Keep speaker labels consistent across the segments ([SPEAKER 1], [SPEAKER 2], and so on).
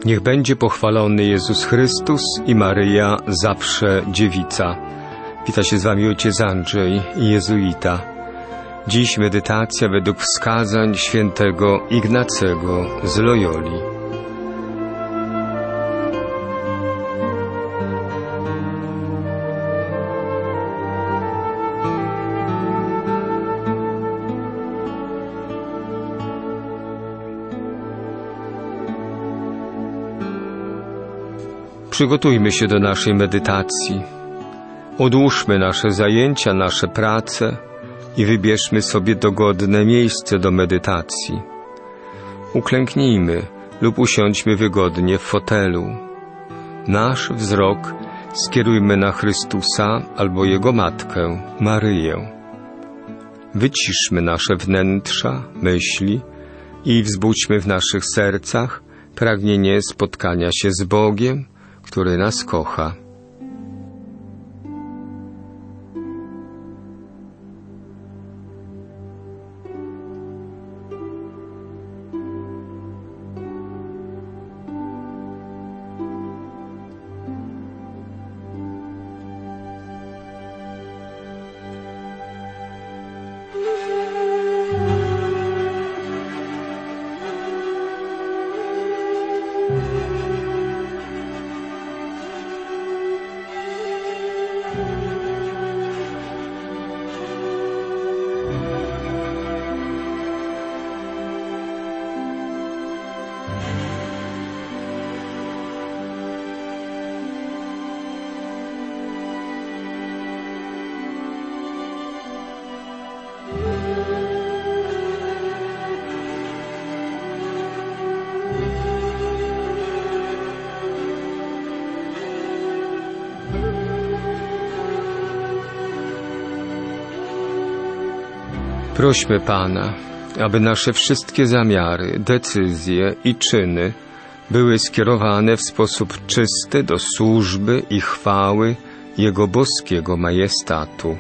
[SPEAKER 1] Niech będzie pochwalony Jezus Chrystus i Maryja, zawsze dziewica. Wita się z wami ojciec Andrzej, jezuita. Dziś medytacja według wskazań świętego Ignacego z Loyoli. Przygotujmy się do naszej medytacji. Odłóżmy nasze zajęcia, nasze prace i wybierzmy sobie dogodne miejsce do medytacji. Uklęknijmy lub usiądźmy wygodnie w fotelu. Nasz wzrok skierujmy na Chrystusa albo Jego Matkę, Maryję. Wyciszmy nasze wnętrza, myśli i wzbudźmy w naszych sercach pragnienie spotkania się z Bogiem, który nas kocha. Prośmy Pana, aby nasze wszystkie zamiary, decyzje i czyny były skierowane w sposób czysty do służby i chwały Jego boskiego majestatu.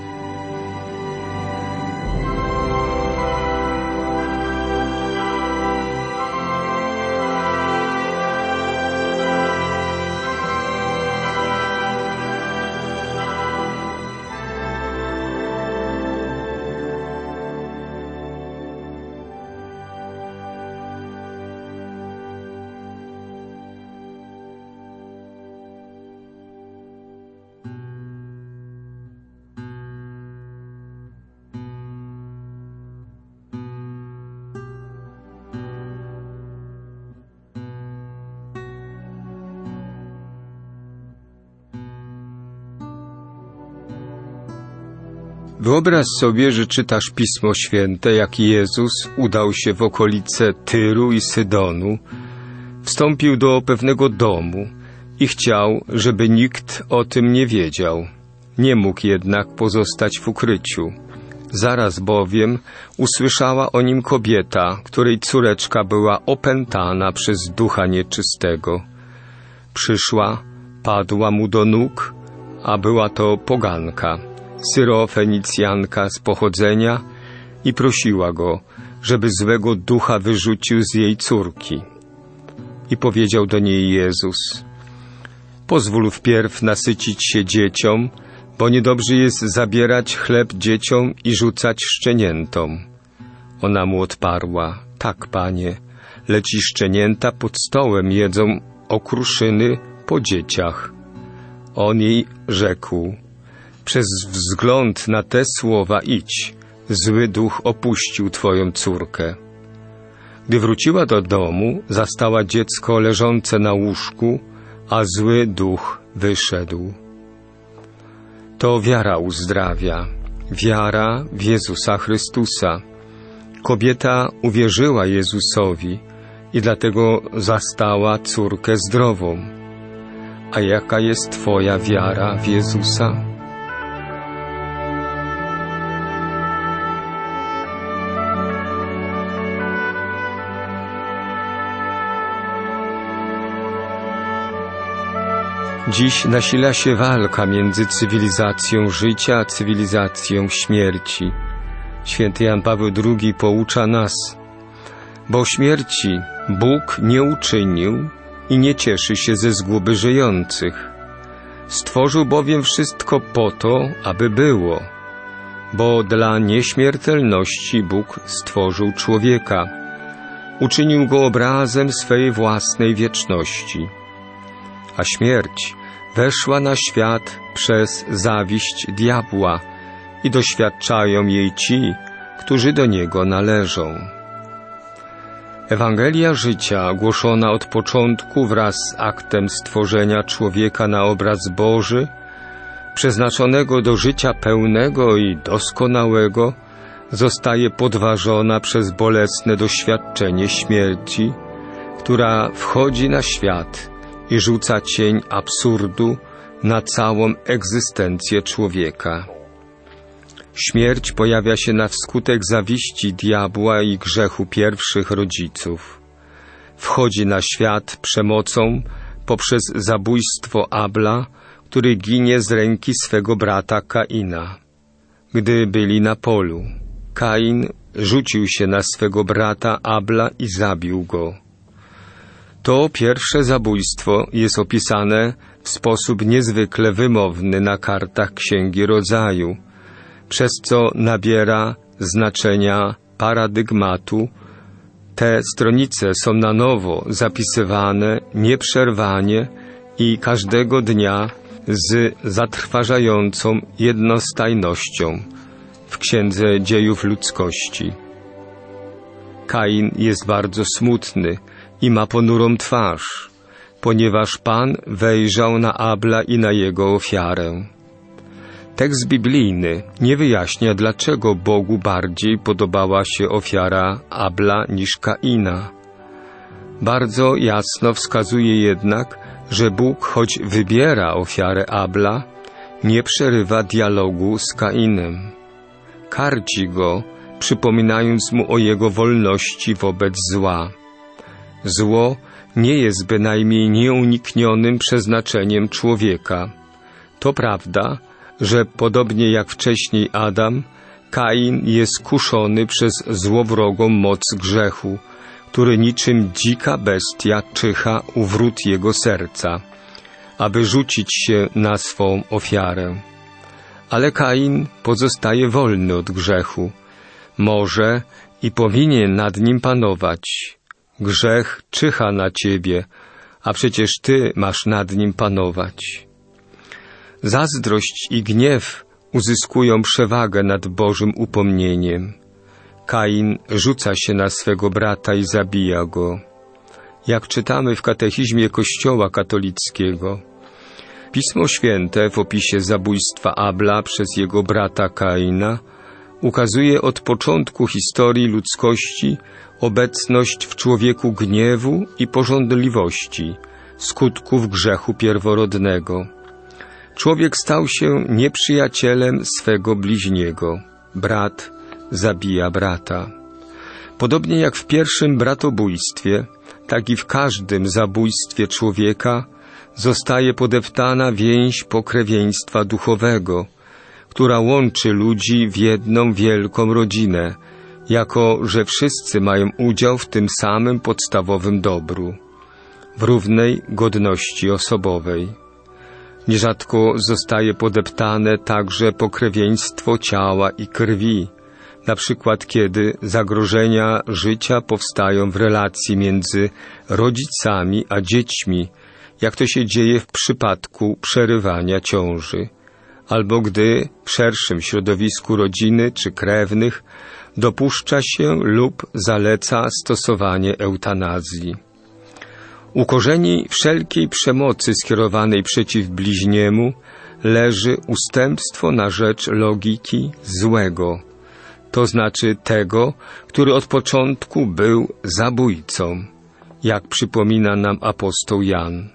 [SPEAKER 1] Wyobraź sobie, że czytasz Pismo Święte, jak Jezus udał się w okolice Tyru i Sydonu, wstąpił do pewnego domu i chciał, żeby nikt o tym nie wiedział. Nie mógł jednak pozostać w ukryciu. Zaraz bowiem usłyszała o nim kobieta, której córeczka była opętana przez ducha nieczystego. Przyszła, padła mu do nóg, a była to poganka, Syrofenicjanka z pochodzenia, i prosiła go, żeby złego ducha wyrzucił z jej córki. I powiedział do niej Jezus: pozwól wpierw nasycić się dzieciom, bo niedobrze jest zabierać chleb dzieciom i rzucać szczeniętom. Ona mu odparła: tak, Panie, lecz i szczenięta pod stołem jedzą okruszyny po dzieciach. On jej rzekł: przez wzgląd na te słowa idź, zły duch opuścił twoją córkę. Gdy wróciła do domu, zastała dziecko leżące na łóżku, a zły duch wyszedł. To wiara uzdrawia, wiara w Jezusa Chrystusa. Kobieta uwierzyła Jezusowi i dlatego zastała córkę zdrową. A jaka jest twoja wiara w Jezusa? Dziś nasila się walka między cywilizacją życia a cywilizacją śmierci. Święty Jan Paweł II poucza nas: bo śmierci Bóg nie uczynił, i nie cieszy się ze zguby żyjących. Stworzył bowiem wszystko po to, aby było, bo dla nieśmiertelności Bóg stworzył człowieka. Uczynił go obrazem swej własnej wieczności. A śmierć weszła na świat przez zawiść diabła i doświadczają jej ci, którzy do niego należą. Ewangelia życia, głoszona od początku wraz z aktem stworzenia człowieka na obraz Boży, przeznaczonego do życia pełnego i doskonałego, zostaje podważona przez bolesne doświadczenie śmierci, która wchodzi na świat i rzuca cień absurdu na całą egzystencję człowieka. Śmierć pojawia się na wskutek zawiści diabła i grzechu pierwszych rodziców. Wchodzi na świat przemocą poprzez zabójstwo Abla, który ginie z ręki swego brata Kaina. Gdy byli na polu, Kain rzucił się na swego brata Abla i zabił go. To pierwsze zabójstwo jest opisane w sposób niezwykle wymowny na kartach Księgi Rodzaju, przez co nabiera znaczenia paradygmatu. Te stronice są na nowo zapisywane nieprzerwanie i każdego dnia z zatrważającą jednostajnością w Księdze Dziejów Ludzkości. Kain jest bardzo smutny i ma ponurą twarz, ponieważ Pan wejrzał na Abla i na jego ofiarę. Tekst biblijny nie wyjaśnia, dlaczego Bogu bardziej podobała się ofiara Abla niż Kaina. Bardzo jasno wskazuje jednak, że Bóg, choć wybiera ofiarę Abla, nie przerywa dialogu z Kainem. Karci go, przypominając mu o jego wolności wobec zła. Zło nie jest bynajmniej nieuniknionym przeznaczeniem człowieka. To prawda, że podobnie jak wcześniej Adam, Kain jest kuszony przez złowrogą moc grzechu, który niczym dzika bestia czyha u wrót jego serca, aby rzucić się na swą ofiarę. Ale Kain pozostaje wolny od grzechu. Może i powinien nad nim panować. Grzech czyha na ciebie, a przecież ty masz nad nim panować. Zazdrość i gniew uzyskują przewagę nad Bożym upomnieniem. Kain rzuca się na swego brata i zabija go. Jak czytamy w katechizmie Kościoła katolickiego, Pismo Święte w opisie zabójstwa Abla przez jego brata Kaina ukazuje od początku historii ludzkości obecność w człowieku gniewu i pożądliwości, skutków grzechu pierworodnego. Człowiek stał się nieprzyjacielem swego bliźniego. Brat zabija brata. Podobnie jak w pierwszym bratobójstwie, tak i w każdym zabójstwie człowieka zostaje podeptana więź pokrewieństwa duchowego, która łączy ludzi w jedną wielką rodzinę, jako że wszyscy mają udział w tym samym podstawowym dobru, w równej godności osobowej. Nierzadko zostaje podeptane także pokrewieństwo ciała i krwi, na przykład kiedy zagrożenia życia powstają w relacji między rodzicami a dziećmi, jak to się dzieje w przypadku przerywania ciąży, albo gdy w szerszym środowisku rodziny czy krewnych dopuszcza się lub zaleca stosowanie eutanazji. U korzeni wszelkiej przemocy skierowanej przeciw bliźniemu leży ustępstwo na rzecz logiki złego, to znaczy tego, który od początku był zabójcą, jak przypomina nam apostoł Jan.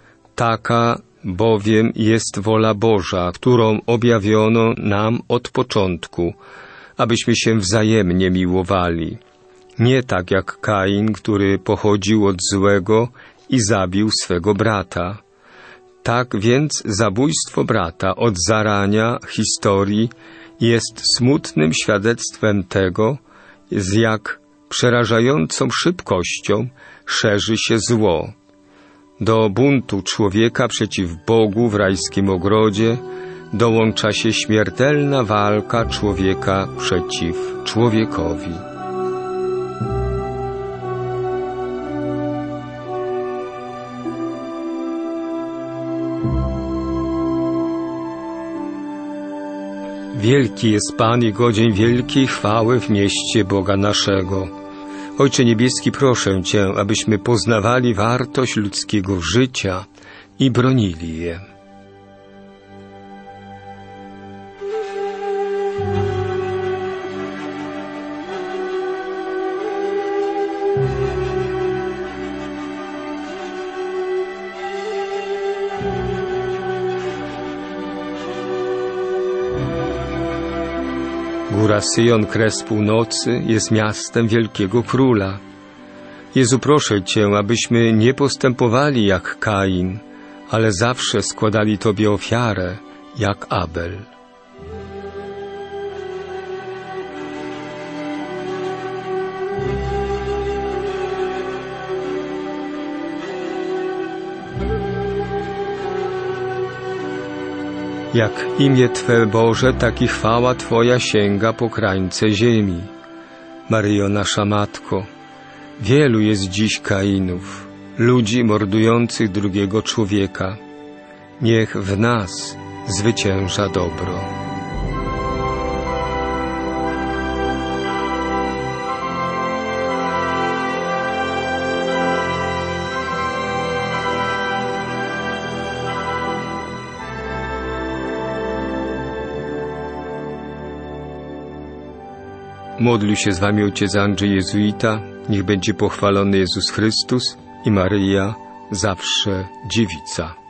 [SPEAKER 1] Taka bowiem jest wola Boża, którą objawiono nam od początku, abyśmy się wzajemnie miłowali. Nie tak jak Kain, który pochodził od złego i zabił swego brata. Tak więc zabójstwo brata od zarania historii jest smutnym świadectwem tego, z jak przerażającą szybkością szerzy się zło. Do buntu człowieka przeciw Bogu w rajskim ogrodzie dołącza się śmiertelna walka człowieka przeciw człowiekowi. Wielki jest Pan i godzien wielkiej chwały w mieście Boga naszego. Ojcze Niebieski, proszę Cię, abyśmy poznawali wartość ludzkiego życia i bronili je. Góra Syjon, kres północy, jest miastem wielkiego króla. Jezu, proszę Cię, abyśmy nie postępowali jak Kain, ale zawsze składali Tobie ofiarę jak Abel. Jak imię Twe, Boże, tak i chwała Twoja sięga po krańce ziemi. Maryjo, nasza Matko, wielu jest dziś Kainów, ludzi mordujących drugiego człowieka. Niech w nas zwycięża dobro. Modlił się z wami ojciec Andrzej Jezuita. Niech będzie pochwalony Jezus Chrystus i Maryja, zawsze dziewica.